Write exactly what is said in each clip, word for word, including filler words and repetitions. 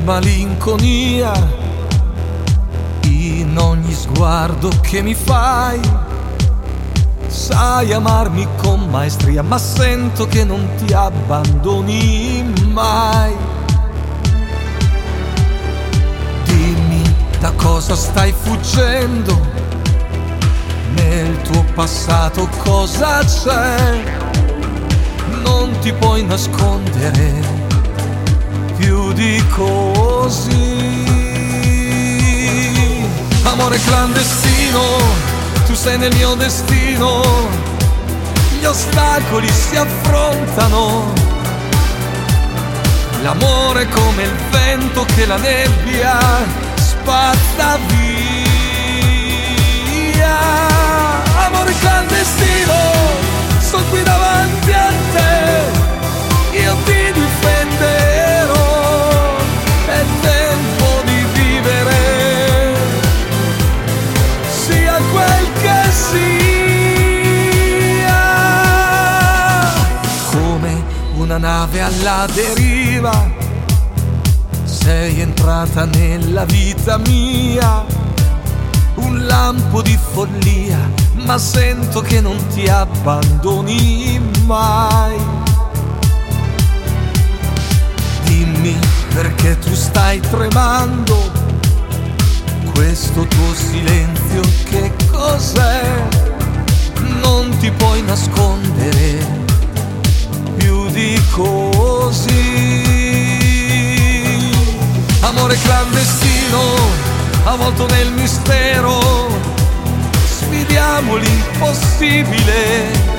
malinconia in ogni sguardo che mi fai. Sai amarmi con maestria, ma sento che non ti abbandoni mai. Dimmi da cosa stai fuggendo, nel tuo passato cosa c'è. Non ti puoi nascondere più di così. Amore clandestino, tu sei nel mio destino. Gli ostacoli si affrontano. L'amore è come il vento che la nebbia spazza via. Amore clandestino, sto qui davanti a te, io ti difenderò. È tempo di vivere, sia quel che sia. Come una nave alla deriva, sei entrata nella vita mia. Un lampo di follia, ma sento che non ti abbandoni mai. Dimmi perché tu stai tremando, questo tuo silenzio che cos'è? Non ti puoi nascondere più di così. Amore clandestino, avvolto nel mistero, sfidiamo l'impossibile.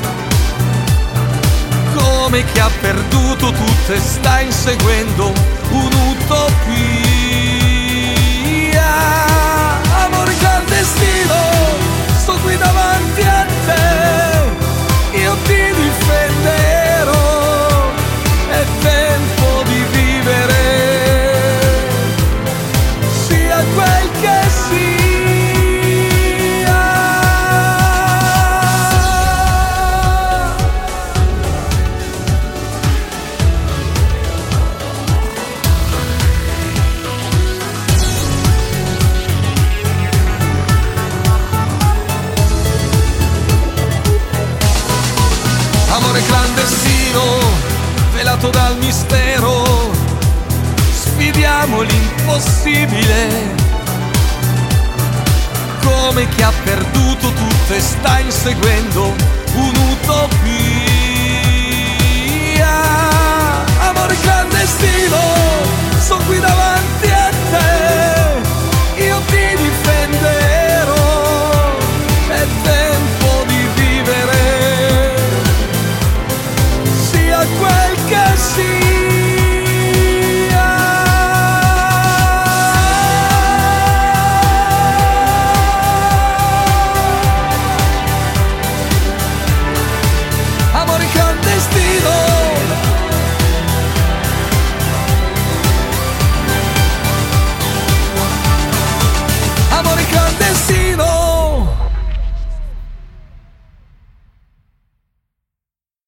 Come chi ha perduto tutto e sta inseguendo un'utopia. Amore clandestino, sto qui davanti a te, io ti difenderò. È tempo di vivere, sia quel che sia. Amore clandestino, velato dal mistero, sfidiamo l'impossibile. Come chi ha perduto tutto e sta inseguendo un'utopia.